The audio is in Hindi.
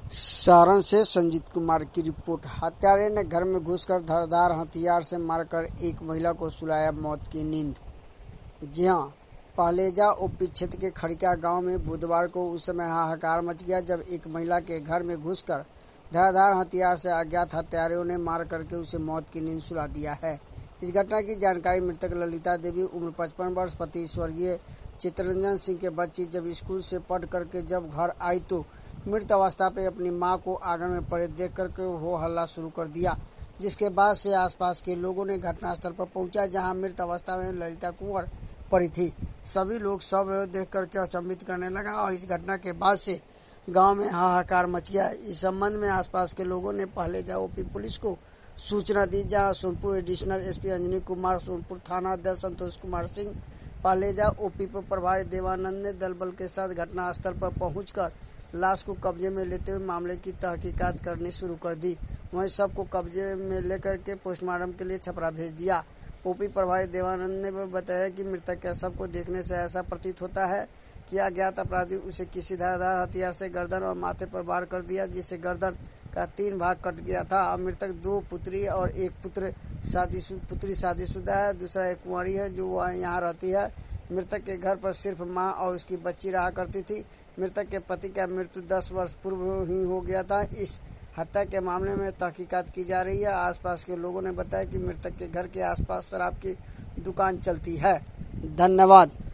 सारण से संजीत कुमार की रिपोर्ट। हत्यारे ने घर में घुसकर धारदार हथियार से मारकर एक महिला को सुलाया मौत की नींद। जी हां, पहलेजा ओपी क्षेत्र के खड़िका गांव में बुधवार को उस समय हाहाकार मच गया जब एक महिला के घर में घुसकर धारदार हथियार से अज्ञात हत्यारों ने मार करके उसे मौत की नींद सुला दिया है। इस घटना की जानकारी मृतक ललिता देवी उम्र 55 वर्ष पति स्वर्गीय चित्तरंजन सिंह के बच्ची जब स्कूल से पढ़ करके जब घर आई तो मृत अवस्था पे अपनी मां को आंगन में पड़े देख करके हो हल्ला शुरू कर दिया, जिसके बाद से आसपास के लोगों ने घटनास्थल पर पहुंचा जहां मृत अवस्था में ललिता कुंवर पड़ी थी। सभी लोग सब देख करके अचंभित करने लगा और इस घटना के बाद से गांव में हाहाकार मच गया। इस संबंध में आसपास के लोगों ने पहलेजा ओपी पुलिस को सूचना दी, जहां सोनपुर एडिशनल एसपी अंजनी कुमार, सोनपुर थाना अध्यक्ष संतोष कुमार सिंह, पहलेजा ओपी पर प्रभारी देवानंद ने दल बल के साथ घटनास्थल पर पहुंचकर लाश को कब्जे में लेते हुए मामले की तहकीकात करनी शुरू कर दी। वहीं सबको कब्जे में लेकर के पोस्टमार्टम के लिए छपरा भेज दिया। ओपी प्रभारी देवानंद ने बताया कि मृतक के शव को देखने से ऐसा प्रतीत होता है कि अज्ञात अपराधी उसे किसी धारदार हथियार से गर्दन और माथे पर वार कर दिया, जिससे गर्दन का 3 भाग कट गया था। मृतक 2 पुत्री और 1 पुत्री शादीशुदा है, दूसरा एक कुंवारी है जो वह यहाँ रहती है। मृतक के घर पर सिर्फ मां और उसकी बच्ची रहा करती थी। मृतक के पति का मृत्यु 10 वर्ष पूर्व ही हो गया था। इस हत्या के मामले में तहकीकात की जा रही है। आसपास के लोगों ने बताया कि मृतक के घर के आसपास शराब की दुकान चलती है। धन्यवाद।